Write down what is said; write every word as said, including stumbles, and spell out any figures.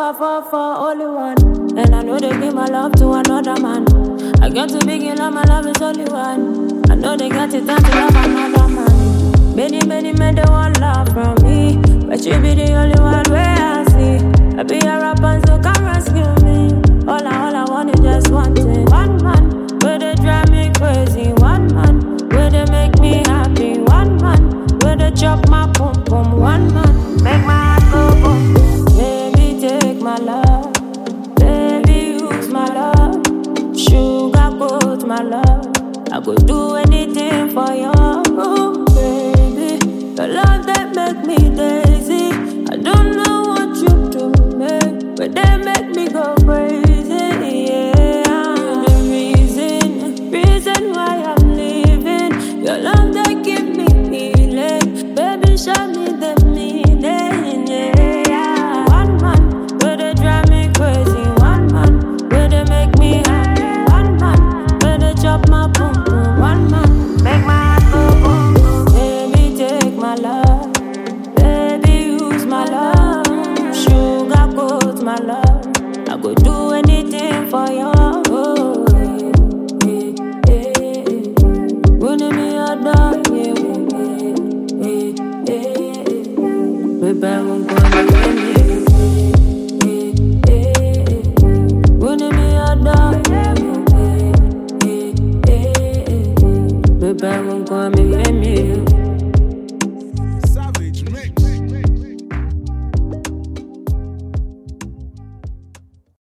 fall, fall, for only one. And I know they give my love to another man. I get to begin love, my love is only one. I know they got it time to love another man. Many, many men they want love from me, but you be the only one where I see. I be a rapper, so come rescue me. All I, all I want is just one thing. One man, where they drive me crazy. One man, where they make me happy. One man, where they chop my pum pum. One man, make my heart go boom. Baby, take my love. Baby, use my love. Sugar coat my love. I could do anything for you, oh, baby. The love that make me lazy. I don't know what you do, man, but they make me go crazy, yeah. You're the reason, reason why I'm living. Your love that give me healing, baby, show me the meaning, yeah. One man, where they drive me crazy. One man, where they make me happy. One man, where they chop my pum pum. One man, make my heart go boom boom. Baby, take my love. Baby, use my love. Sugar coat my love. I go do anything for you. Oh, yeah, yeah, yeah. Running me a dog, yeah, yeah, yeah, yeah. Baby, I'm gonna